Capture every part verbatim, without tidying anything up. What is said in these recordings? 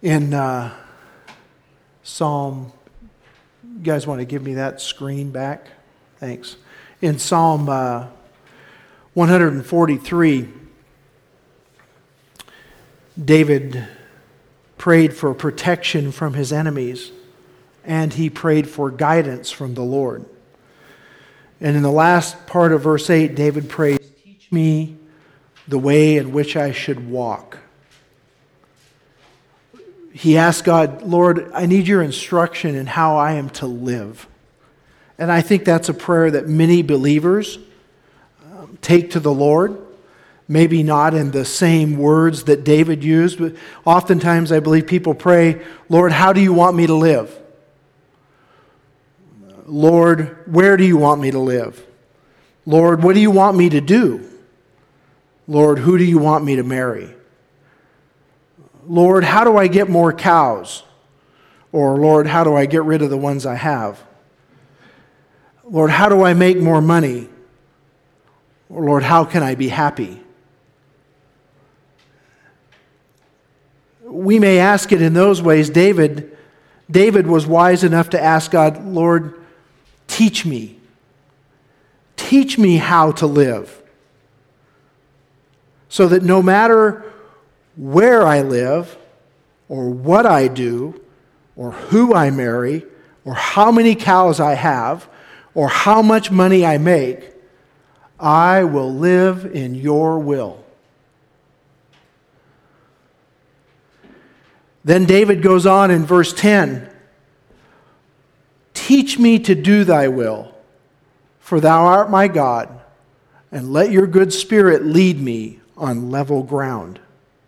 In uh, Psalm, you guys want to give me that screen back? Thanks. In Psalm uh, one forty-three, David prayed for protection from his enemies, and he prayed for guidance from the Lord. And in the last part of verse eight, David prays, "Teach me the way in which I should walk." He asked God, "Lord, I need your instruction in how I am to live." And I think that's a prayer that many believers um, take to the Lord. Maybe not in the same words that David used, but oftentimes I believe people pray, "Lord, how do you want me to live? Lord, where do you want me to live? Lord, what do you want me to do? Lord, who do you want me to marry? Lord, how do I get more cows?" Or, "Lord, how do I get rid of the ones I have? Lord, how do I make more money?" Or, "Lord, how can I be happy?" We may ask it in those ways. David, David was wise enough to ask God, "Lord, teach me. Teach me how to live, so that no matter where I live, or what I do, or who I marry, or how many cows I have, or how much money I make, I will live in your will." Then David goes on in verse ten, "Teach me to do thy will, for thou art my God, and let your good spirit lead me on level ground."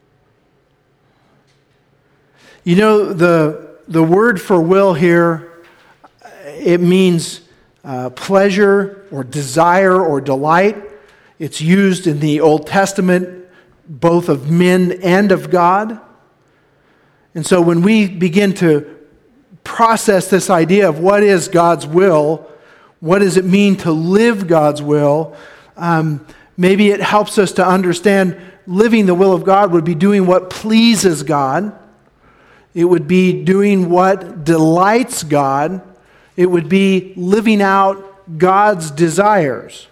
You know, the, the word for will here, it means uh, pleasure or desire or delight. It's used in the Old Testament, both of men and of God. And so when we begin to process this idea of what is God's will, what does it mean to live God's will, um, maybe it helps us to understand living the will of God would be doing what pleases God. It would be doing what delights God. It would be living out God's desires.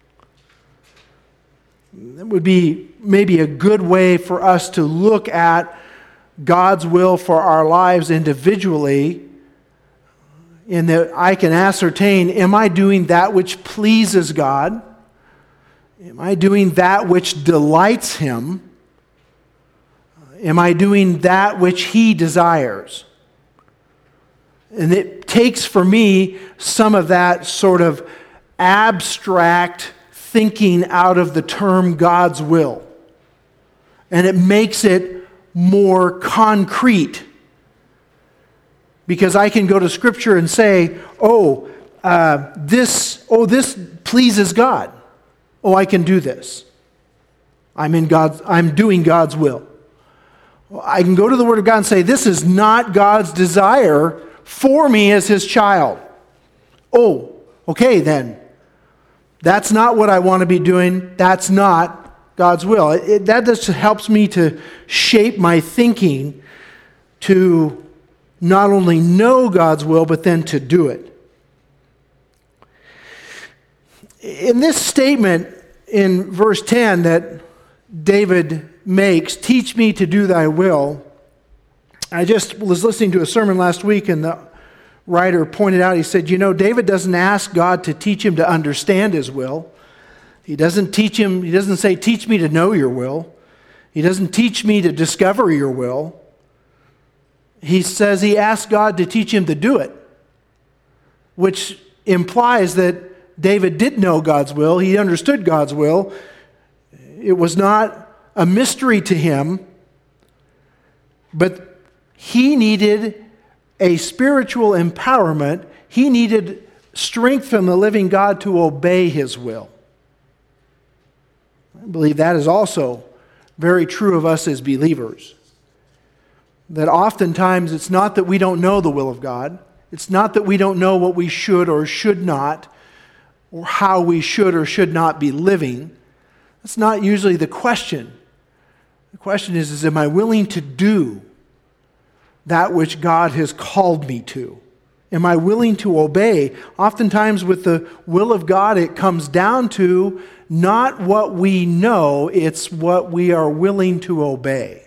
It would be maybe a good way for us to look at God's will for our lives individually, in that I can ascertain, am I doing that which pleases God? Am I doing that which delights Him? Am I doing that which He desires? And it takes for me some of that sort of abstract thinking out of the term God's will. And it makes it more concrete. Because I can go to Scripture and say, oh, uh, this, oh, this pleases God. Oh, I can do this. I'm in God's, I'm doing God's will. I can go to the Word of God and say, this is not God's desire for me as His child. Oh, okay then. That's not what I want to be doing. That's not God's will. It, it, that just helps me to shape my thinking to not only know God's will, but then to do it. In this statement in verse ten that David makes, "Teach me to do thy will," I just was listening to a sermon last week, and the writer pointed out, he said, you know, David doesn't ask God to teach him to understand his will. He doesn't teach him, he doesn't say, teach me to know your will. He doesn't teach me to discover your will. He says he asks God to teach him to do it, which implies that David did know God's will. He understood God's will. It was not a mystery to him, but he needed a spiritual empowerment. He needed strength from the living God to obey His will. I believe that is also very true of us as believers. That oftentimes it's not that we don't know the will of God. It's not that we don't know what we should or should not, or how we should or should not be living. That's not usually the question. The question is, is am I willing to do that which God has called me to? Am I willing to obey? Oftentimes with the will of God, it comes down to not what we know, it's what we are willing to obey.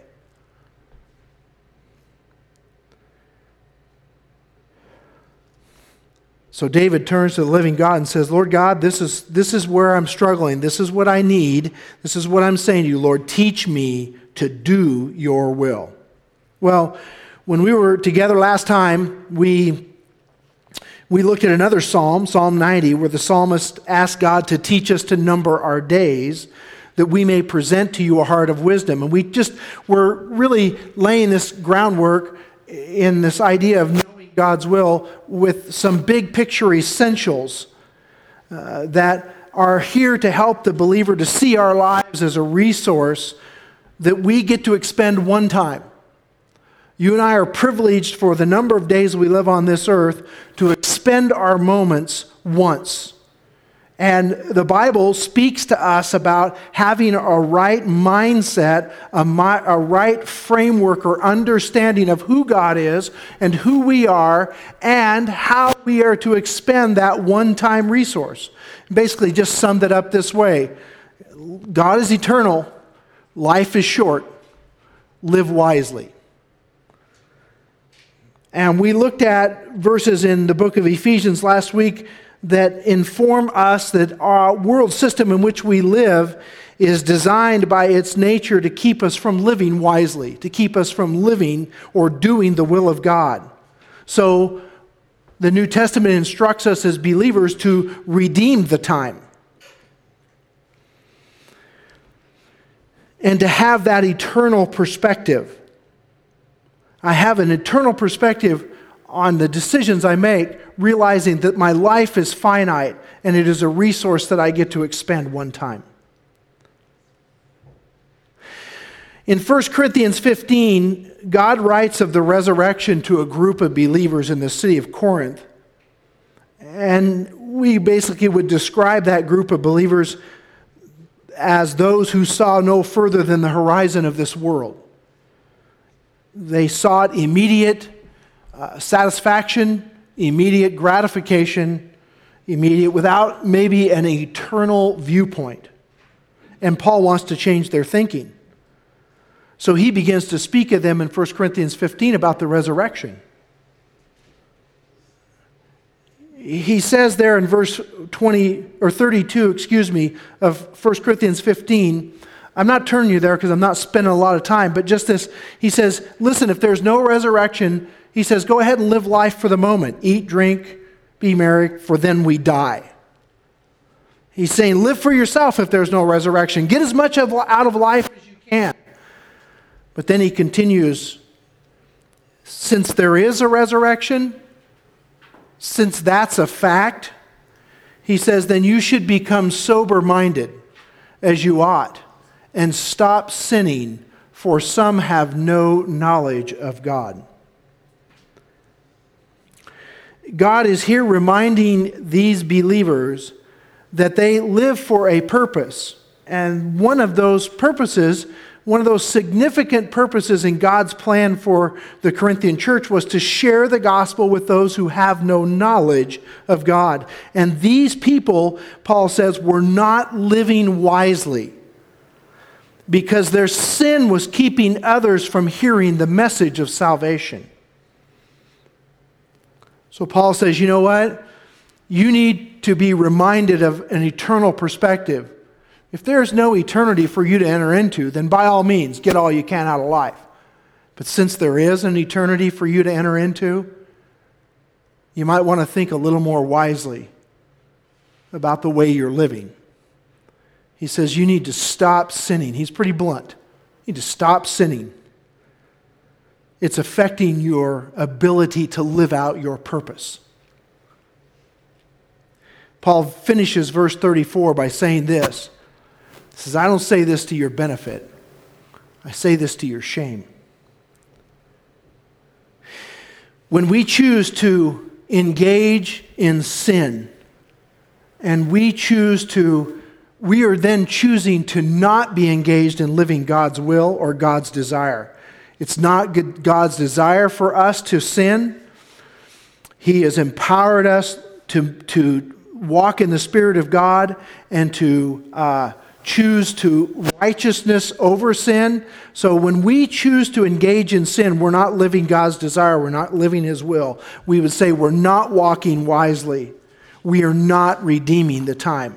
So David turns to the living God and says, Lord God, this is, this is where I'm struggling. This is what I need. This is what I'm saying to you, Lord. Teach me to do your will. Well, when we were together last time, we, we looked at another psalm, Psalm ninety, where the psalmist asked God to teach us to number our days, that we may present to you a heart of wisdom. And we just were really laying this groundwork in this idea of knowing God's will with some big picture essentials uh, that are here to help the believer to see our lives as a resource that we get to expend one time. You and I are privileged for the number of days we live on this earth to expend our moments once. And the Bible speaks to us about having a right mindset, a, mi- a right framework or understanding of who God is and who we are and how we are to expend that one-time resource. Basically, just summed it up this way. God is eternal. Life is short. Live wisely. And we looked at verses in the book of Ephesians last week that inform us that our world system in which we live is designed by its nature to keep us from living wisely, to keep us from living or doing the will of God. So the New Testament instructs us as believers to redeem the time and to have that eternal perspective. I have an eternal perspective on the decisions I make, realizing that my life is finite and it is a resource that I get to expend one time. In First Corinthians fifteen, God writes of the resurrection to a group of believers in the city of Corinth. And we basically would describe that group of believers as those who saw no further than the horizon of this world. They sought immediate uh, satisfaction, immediate gratification, immediate, without maybe an eternal viewpoint. And Paul wants to change their thinking. So he begins to speak of them in First Corinthians fifteen about the resurrection. He says there in verse twenty or thirty-two, excuse me, of First Corinthians fifteen, I'm not turning you there because I'm not spending a lot of time, but just this, he says, listen, if there's no resurrection, he says, go ahead and live life for the moment. Eat, drink, be merry, for then we die. He's saying, live for yourself if there's no resurrection. Get as much of, out of life as you can. But then he continues, since there is a resurrection, since that's a fact, he says, then you should become sober-minded as you ought and stop sinning, for some have no knowledge of God. God is here reminding these believers that they live for a purpose. And one of those purposes, one of those significant purposes in God's plan for the Corinthian church was to share the gospel with those who have no knowledge of God. And these people, Paul says, were not living wisely because their sin was keeping others from hearing the message of salvation. So Paul says, you know what? You need to be reminded of an eternal perspective. If there's no eternity for you to enter into, then by all means, get all you can out of life. But since there is an eternity for you to enter into, you might want to think a little more wisely about the way you're living. He says you need to stop sinning. He's pretty blunt. You need to stop sinning. It's affecting your ability to live out your purpose. Paul finishes verse thirty-four by saying this. He says, I don't say this to your benefit. I say this to your shame. When we choose to engage in sin, and we choose to, we are then choosing to not be engaged in living God's will or God's desire. It's not God's desire for us to sin. He has empowered us to, to walk in the Spirit of God and to uh, choose to righteousness over sin. So when we choose to engage in sin, we're not living God's desire. We're not living His will. We would say we're not walking wisely. We are not redeeming the time.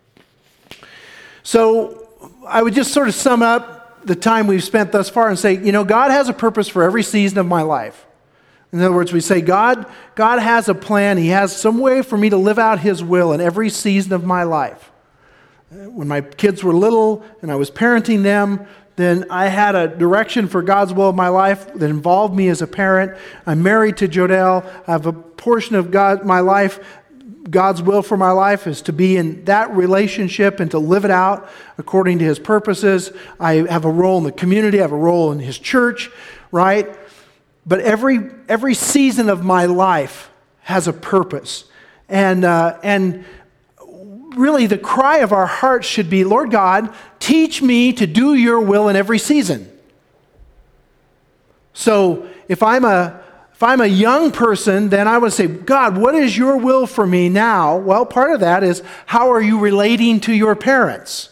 So I would just sort of sum up the time we've spent thus far and say, you know, God has a purpose for every season of my life. In other words, we say, God, God has a plan. He has some way for me to live out His will in every season of my life. When my kids were little and I was parenting them, then I had a direction for God's will in my life that involved me as a parent. I'm married to Jodelle. I have a portion of God, my life, God's will for my life is to be in that relationship and to live it out according to His purposes. I have a role in the community. I have a role in His church, right? But every every season of my life has a purpose. And uh, and really the cry of our hearts should be, Lord God, teach me to do your will in every season. So if I'm a if I'm a young person, then I would say, God, what is your will for me now? Well, part of that is, how are you relating to your parents?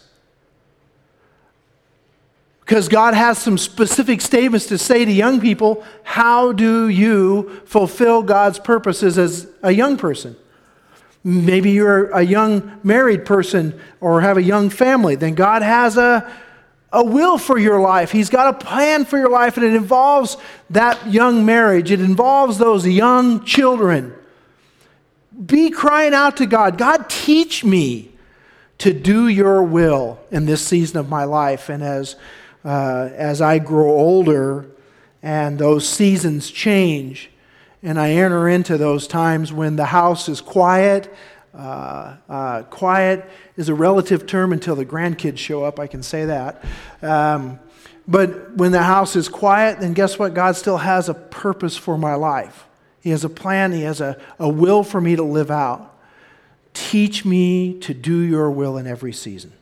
Because God has some specific statements to say to young people. How do you fulfill God's purposes as a young person? Maybe you're a young married person or have a young family. Then God has a, a will for your life. He's got a plan for your life, and it involves that young marriage. It involves those young children. Be crying out to God, God, teach me to do your will in this season of my life. And as Uh, as I grow older and those seasons change and I enter into those times when the house is quiet, uh, uh, quiet is a relative term until the grandkids show up, I can say that. Um, but when the house is quiet, then guess what? God still has a purpose for my life. He has a plan. He has a, a will for me to live out. Teach me to do your will in every season.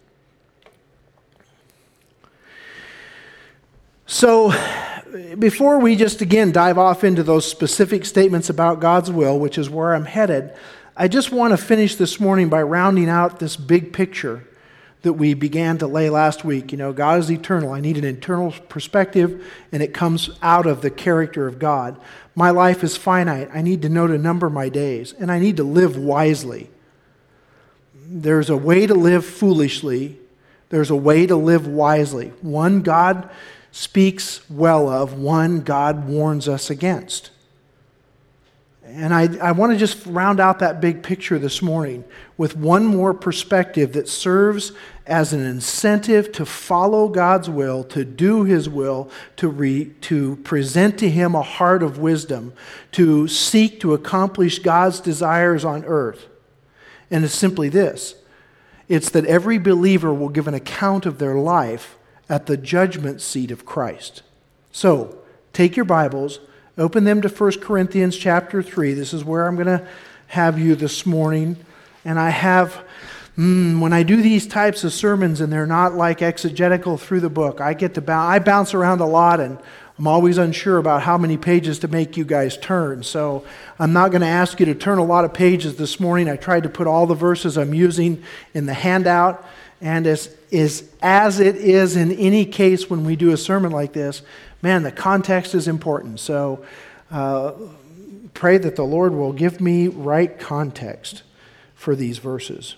So, before we just again dive off into those specific statements about God's will, which is where I'm headed, I just want to finish this morning by rounding out this big picture that we began to lay last week. You know, God is eternal. I need an eternal perspective, and it comes out of the character of God. My life is finite. I need to know to number my days, and I need to live wisely. There's a way to live foolishly. There's a way to live wisely. One God speaks well of, one God warns us against. And I, I want to just round out that big picture this morning with one more perspective that serves as an incentive to follow God's will, to do His will, to, re, to present to Him a heart of wisdom, to seek to accomplish God's desires on earth. And it's simply this. It's that every believer will give an account of their life at the judgment seat of Christ. So, take your Bibles, open them to First Corinthians chapter three. This is where I'm going to have you this morning. And I have, mm, when I do these types of sermons and they're not like exegetical through the book, I get to bounce, I bounce around a lot, and I'm always unsure about how many pages to make you guys turn. So I'm not going to ask you to turn a lot of pages this morning. I tried to put all the verses I'm using in the handout. And as, is, as it is in any case when we do a sermon like this, man, the context is important. So uh, pray that the Lord will give me right context for these verses.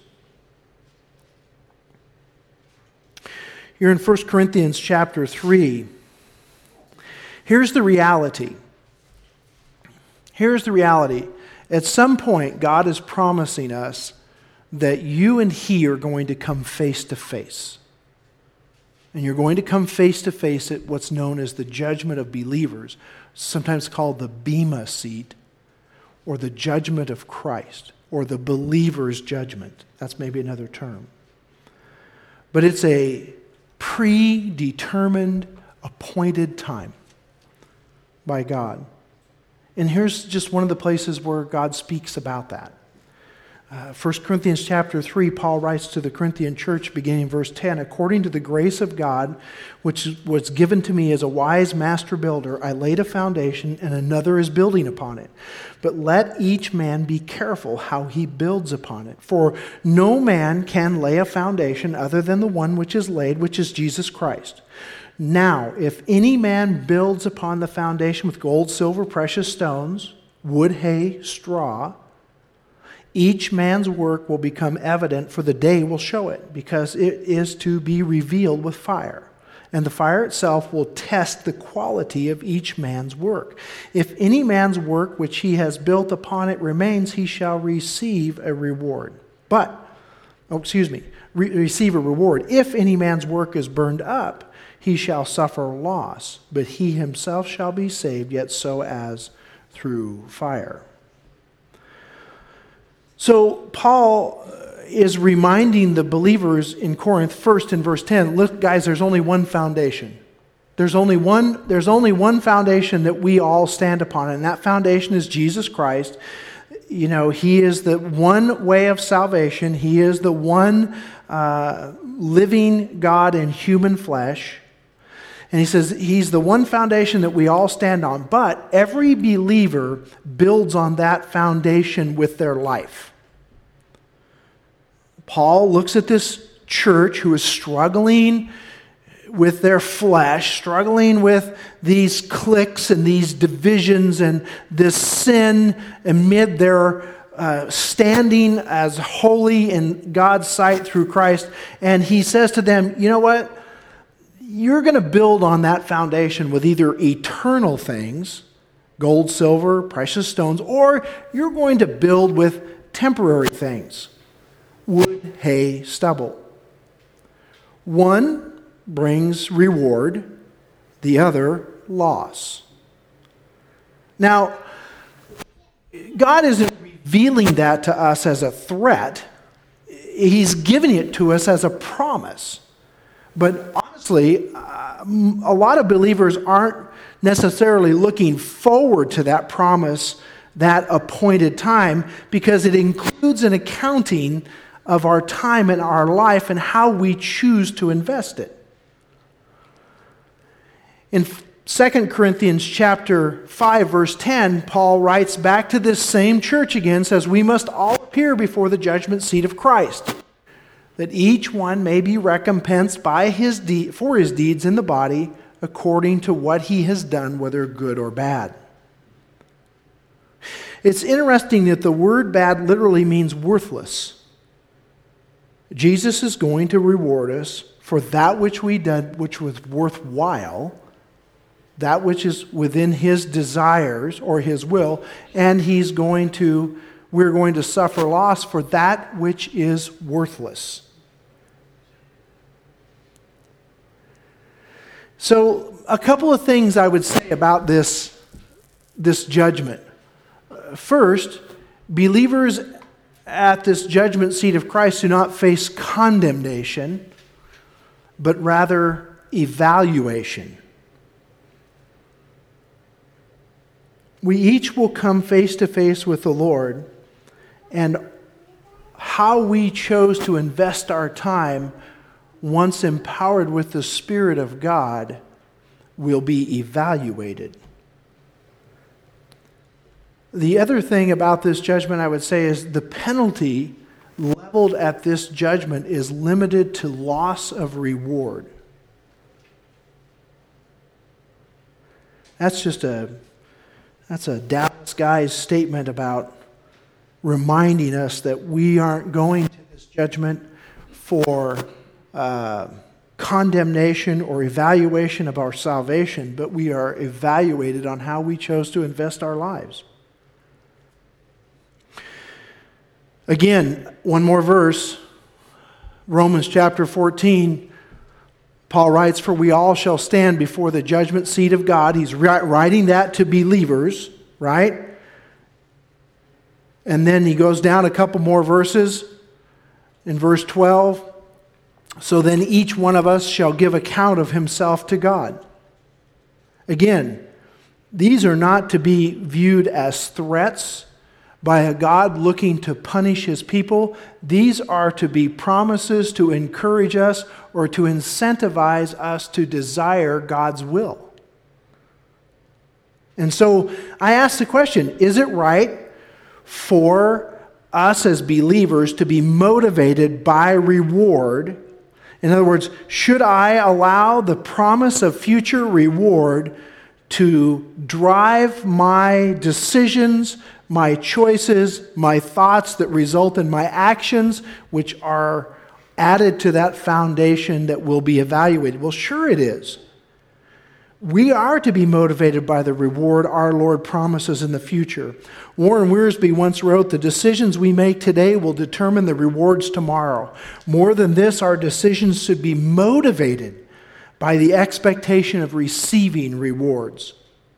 You're in First Corinthians chapter three. Here's the reality. Here's the reality. At some point, God is promising us that you and He are going to come face to face. And you're going to come face to face at what's known as the judgment of believers, sometimes called the Bema seat, or the judgment of Christ, or the believer's judgment. That's maybe another term. But it's a predetermined, appointed time by God. And here's just one of the places where God speaks about that. Uh, First Corinthians chapter three, Paul writes to the Corinthian church, beginning in verse ten, "According to the grace of God, which was given to me as a wise master builder, I laid a foundation, and another is building upon it. But let each man be careful how he builds upon it. For no man can lay a foundation other than the one which is laid, which is Jesus Christ. Now, if any man builds upon the foundation with gold, silver, precious stones, wood, hay, straw, each man's work will become evident, for the day will show it, because it is to be revealed with fire. And the fire itself will test the quality of each man's work. If any man's work which he has built upon it remains, he shall receive a reward. But, oh, excuse me, re- receive a reward. If any man's work is burned up, he shall suffer loss, but he himself shall be saved, yet so as through fire." So Paul is reminding the believers in Corinth, first in verse ten, look guys, there's only one foundation. There's only one, there's only one foundation that we all stand upon, and that foundation is Jesus Christ. You know, He is the one way of salvation. He is the one uh, living God in human flesh. And he says He's the one foundation that we all stand on, but every believer builds on that foundation with their life. Paul looks at this church who is struggling with their flesh, struggling with these cliques and these divisions and this sin amid their uh, standing as holy in God's sight through Christ. And he says to them, you know what? You're going to build on that foundation with either eternal things, gold, silver, precious stones, or you're going to build with temporary things, wood, hay, stubble. One brings reward, the other loss. Now, God isn't revealing that to us as a threat. He's giving it to us as a promise. But honestly, uh, a lot of believers aren't necessarily looking forward to that promise, that appointed time, because it includes an accounting of our time and our life and how we choose to invest it. In Second Corinthians chapter five, verse ten, Paul writes back to this same church again, says, "We must all appear before the judgment seat of Christ, that each one may be recompensed by his de- for his deeds in the body, according to what he has done, whether good or bad." It's interesting that the word bad literally means worthless. Jesus is going to reward us for that which we did, which was worthwhile, that which is within His desires or His will, and He's going to, we're going to suffer loss for that which is worthless. So, a couple of things I would say about this, this judgment. First, believers at this judgment seat of Christ do not face condemnation, but rather evaluation. We each will come face to face with the Lord, and how we chose to invest our time, once empowered with the Spirit of God, will be evaluated. The other thing about this judgment, I would say, is the penalty leveled at this judgment is limited to loss of reward. That's just a that's a Dallas guy's statement about reminding us that we aren't going to this judgment for uh, condemnation or evaluation of our salvation, but we are evaluated on how we chose to invest our lives. Again, one more verse, Romans chapter fourteen, Paul writes, "For we all shall stand before the judgment seat of God." He's writing that to believers, right? And then he goes down a couple more verses. In verse twelve, "So then each one of us shall give account of himself to God." Again, these are not to be viewed as threats, by a God looking to punish his people. These are to be promises to encourage us or to incentivize us to desire God's will. And so I ask the question, is it right for us as believers to be motivated by reward? In other words, should I allow the promise of future reward to drive my decisions, my choices, my thoughts that result in my actions, which are added to that foundation that will be evaluated? Well, sure it is. We are to be motivated by the reward our Lord promises in the future. Warren Wiersbe once wrote, "The decisions we make today will determine the rewards tomorrow. More than this, our decisions should be motivated by the expectation of receiving rewards."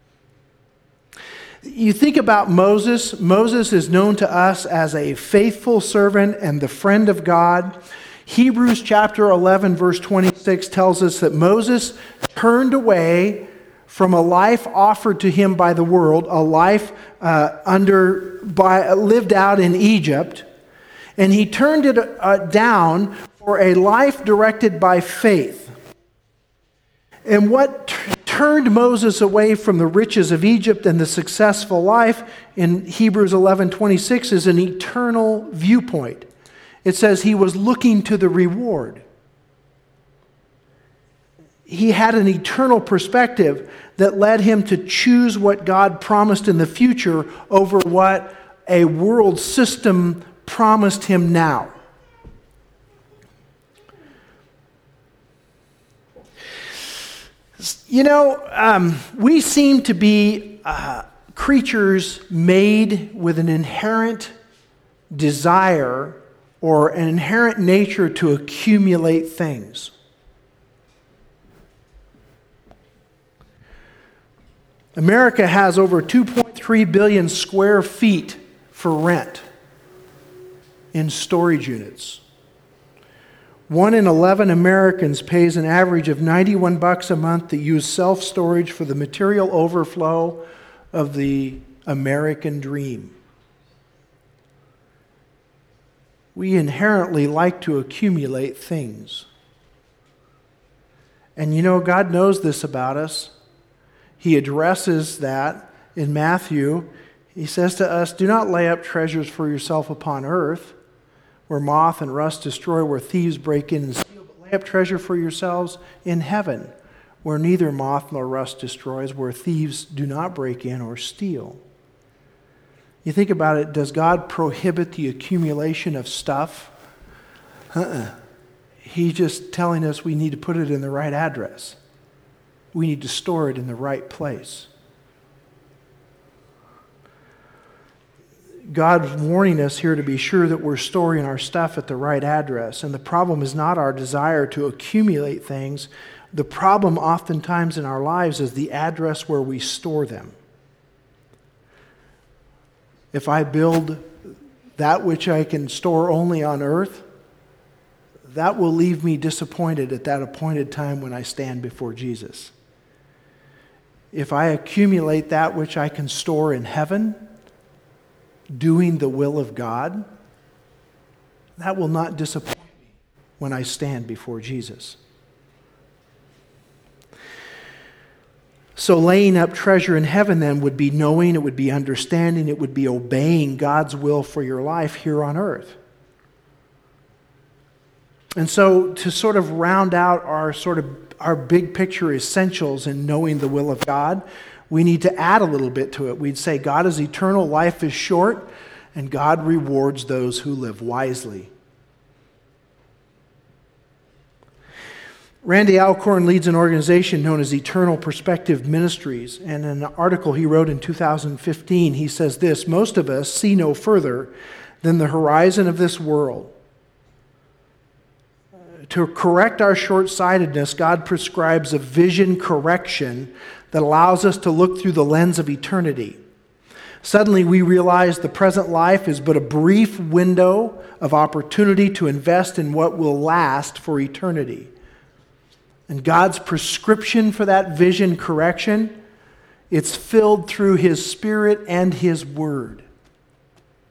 You think about Moses. Moses is known to us as a faithful servant and the friend of God. Hebrews chapter eleven, verse twenty-six tells us that Moses turned away from a life offered to him by the world, a life uh, under by lived out in Egypt, and he turned it uh, down for a life directed by faith. And what t- turned Moses away from the riches of Egypt and the successful life in Hebrews eleven twenty-six is an eternal viewpoint. It says he was looking to the reward. He had an eternal perspective that led him to choose what God promised in the future over what a world system promised him now. You know, um, we seem to be uh, creatures made with an inherent desire or an inherent nature to accumulate things. America has over two point three billion square feet for rent in storage units. One in eleven Americans pays an average of ninety-one bucks a month to use self-storage for the material overflow of the American dream. We inherently like to accumulate things. And you know, God knows this about us. He addresses that in Matthew. He says to us, "Do not lay up treasures for yourself upon earth, where moth and rust destroy, where thieves break in and steal, but lay up treasure for yourselves in heaven, where neither moth nor rust destroys, where thieves do not break in or steal." You think about it, does God prohibit the accumulation of stuff? Uh-uh. He's just telling us we need to put it in the right address. We need to store it in the right place. God's warning us here to be sure that we're storing our stuff at the right address. And the problem is not our desire to accumulate things. The problem oftentimes in our lives is the address where we store them. If I build that which I can store only on earth, that will leave me disappointed at that appointed time when I stand before Jesus. If I accumulate that which I can store in heaven, doing the will of God, that will not disappoint me when I stand before Jesus. So laying up treasure in heaven then would be knowing, it would be understanding, it would be obeying God's will for your life here on earth. And so to sort of round out our sort of our big picture essentials in knowing the will of God, we need to add a little bit to it. We'd say God is eternal, life is short, and God rewards those who live wisely. Randy Alcorn leads an organization known as Eternal Perspective Ministries, and in an article he wrote in two thousand fifteen, he says this: "Most of us see no further than the horizon of this world. To correct our short-sightedness, God prescribes a vision correction that allows us to look through the lens of eternity. Suddenly we realize the present life is but a brief window of opportunity to invest in what will last for eternity. And God's prescription for that vision correction, it's filled through His Spirit and His Word.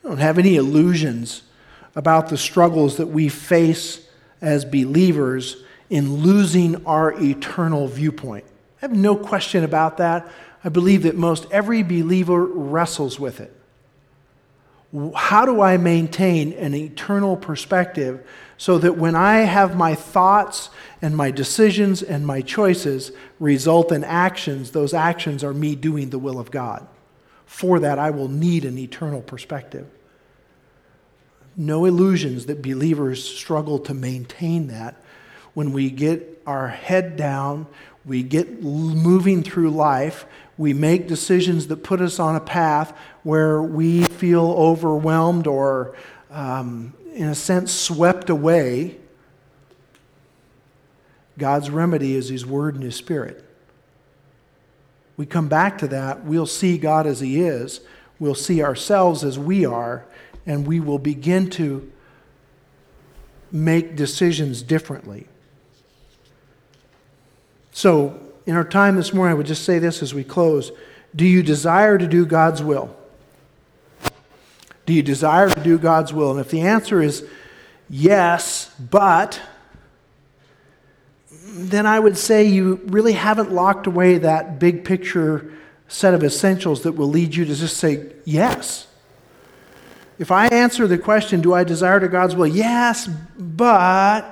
don't have any illusions about the struggles that we face as believers in losing our eternal viewpoint. I have no question about that. I believe that most every believer wrestles with it. How do I maintain an eternal perspective so that when I have my thoughts and my decisions and my choices result in actions, those actions are me doing the will of God? For that, I will need an eternal perspective. No illusions that believers struggle to maintain that. When we get our head down, we get moving through life, we make decisions that put us on a path where we feel overwhelmed or, um, in a sense, swept away. God's remedy is His Word and His Spirit. We come back to that, we'll see God as He is, we'll see ourselves as we are, and we will begin to make decisions differently. So, in our time this morning, I would just say this as we close. Do you desire to do God's will? Do you desire to do God's will? And if the answer is yes, but, then I would say you really haven't locked away that big picture set of essentials that will lead you to just say yes. If I answer the question, do I desire to God's will? Yes, but,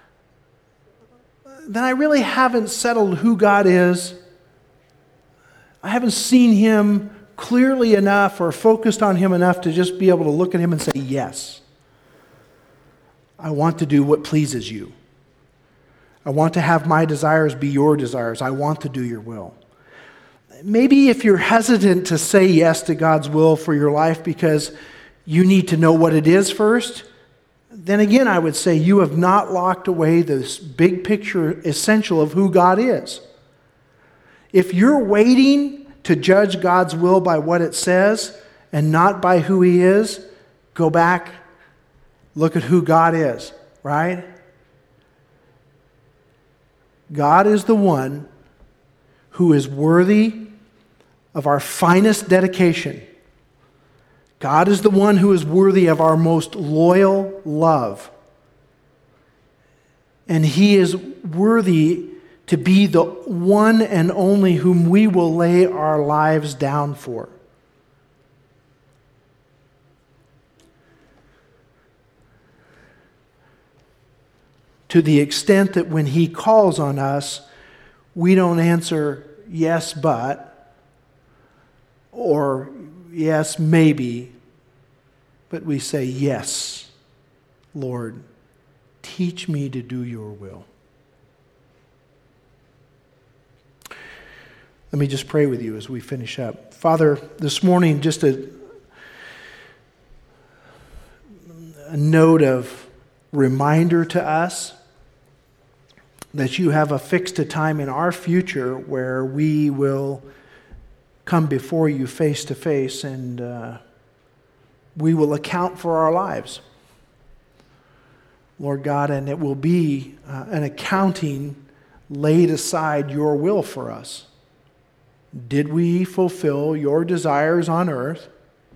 then I really haven't settled who God is. I haven't seen Him clearly enough or focused on Him enough to just be able to look at Him and say, yes, I want to do what pleases you. I want to have my desires be your desires. I want to do your will. Maybe if you're hesitant to say yes to God's will for your life because you need to know what it is first, then again, I would say you have not locked away this big picture essential of who God is. If you're waiting to judge God's will by what it says and not by who He is, go back, look at who God is, right? God is the one who is worthy of our finest dedication. God is the one who is worthy of our most loyal love. And He is worthy to be the one and only whom we will lay our lives down for. To the extent that when He calls on us, we don't answer yes, but, or yes, maybe, but we say, yes, Lord, teach me to do your will. Let me just pray with you as we finish up. Father, this morning, just a, a note of reminder to us that you have affixed a time in our future where we will come before you face to face and uh, we will account for our lives. Lord God, and it will be uh, an accounting laid aside your will for us. Did we fulfill your desires on earth?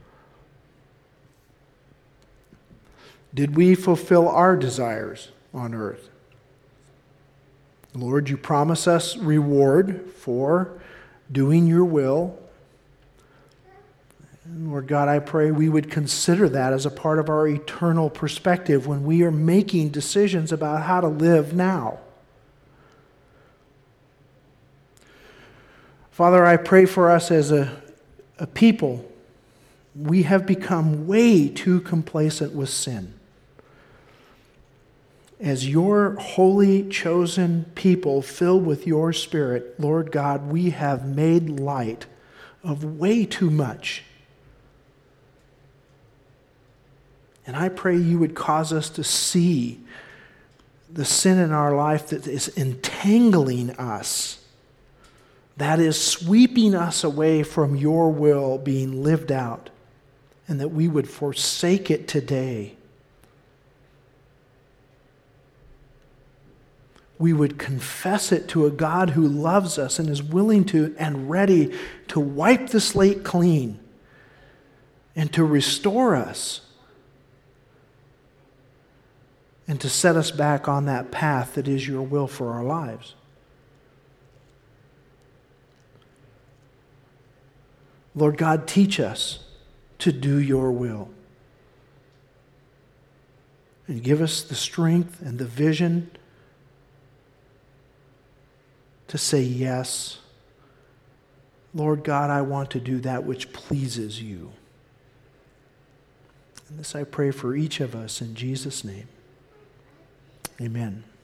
Did we fulfill our desires on earth? Lord, you promise us reward for doing your will. And Lord God, I pray we would consider that as a part of our eternal perspective when we are making decisions about how to live now. Father, I pray for us as a, a people. We have become way too complacent with sin. As your holy, chosen people filled with your Spirit, Lord God, we have made light of way too much. And I pray you would cause us to see the sin in our life that is entangling us, that is sweeping us away from your will being lived out, and that we would forsake it today. We would confess it to a God who loves us and is willing to and ready to wipe the slate clean and to restore us and to set us back on that path that is your will for our lives. Lord God, teach us to do your will. And give us the strength and the vision to say yes. Lord God, I want to do that which pleases you. And this I pray for each of us in Jesus' name. Amen.